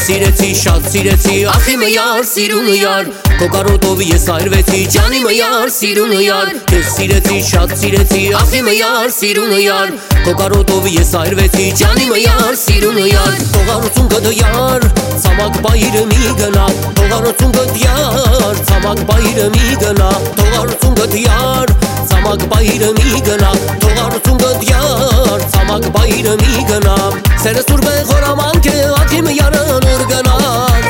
սիրեցի, շատ սիրեցի, ախ իմը յար, սիրունը յար, քո կարոտով ես այրվեցի, ջանիմը յար, սիրունը յար, քեզ սիրեցի, շատ սիրեցի, ախ իմը յար, սիրունը յար, քո կարոտով ես այրվեցի, ջանիմը յար, սիրունը յար, թողարություն գդը յար, ցամաք բայրը մի գնա, թողարություն գդ յար, ցամաք բայրը մի գնա, թողարություն գդ յար, ցամաք բայրը մի գնա, թողարություն գդ յար, ցամաք բայրը մի գնա, սերը սուրբ է խորամանք է, ախ իմը յարը նոր գնաց,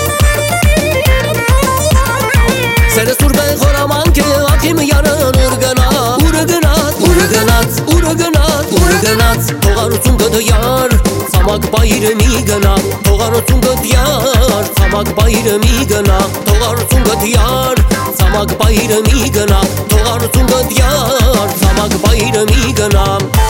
սերը սուրբ է խորամանք է, ախ իմը յարը նոր գնա, ուրը գնաց, ուրը գնաց, ուրը գնաց, ուրը գնաց, թողարություն գդը յար, ցամաք բայրը մի գնա, թողարություն գդ յար, ցամաք բայրը մի գնա, թողարություն գդ յար, ցամաք բայրը մի գնա, թողարություն գդ յար, ցամաք բայրը մի գնա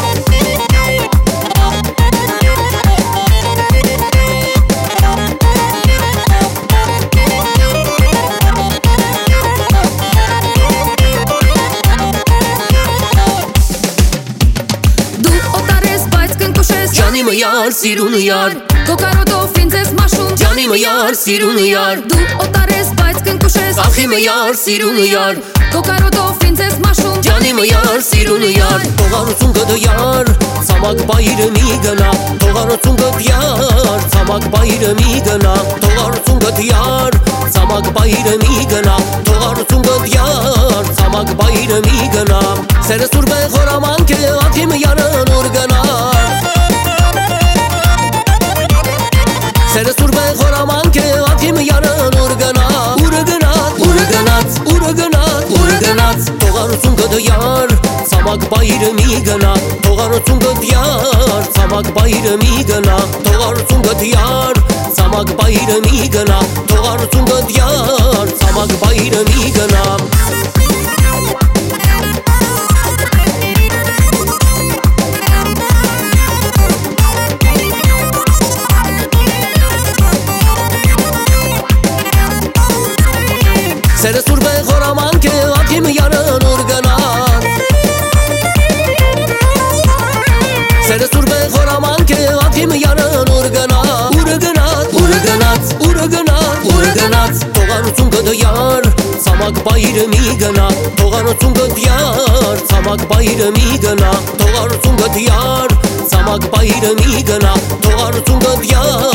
Ջանիմը յար, սիրունը յար, քո կարոտով ինձ ես մաշում, ջանիմը յար, սիրունը յար, դու օտար ես, բայց կնկուշես, ախ իմը յար, սիրունը յար, քո կարոտով ինձ ես մաշում, ջանիմը յար, սիրունը յար, թողարություն գդը յար, ցամաք բայրը մի գնա, թողարություն գդ յար, ցամաք բայրը մի գնա, թողարություն գդ յար, ցամաք բայրը մի գնա, թողարություն գդ յար, ցամաք բայրը մի գնա, սերը սուրբ է խորամանք է, ախ իմը յարը նոր գնաց, սերը սուրբ է խորամանք է, ախ իմը յարը նոր գնա, ուրը գնաց, ուրը գնաց, ուրը գնաց, ուրը գնաց, թողարություն գդը յար, ցամաք բայրը մի գնա, թողարություն գդ յար, ցամաք բայրը մի գնա, թողարություն գդ յար, ցամաք բայրը մի գնա, թողարություն գդ յար, ցամաք բայրը մի գնա Սերը սուրբ է խորամանք է, ախ իմը յարը նոր գնաց, սերը սուրբ է խորամանք է, ախ իմը յարը նոր գնա, ուրը գնաց, ուրը գնաց, ուրը գնաց, ուրը գնաց, թողարություն գդը յար, ցամաք բայրը մի գնա, թողարություն գդ յար, ցամաք բայրը մի գնա, թողարություն գդ յար, ցամաք բայրը մի գնա, թողարություն գդ յար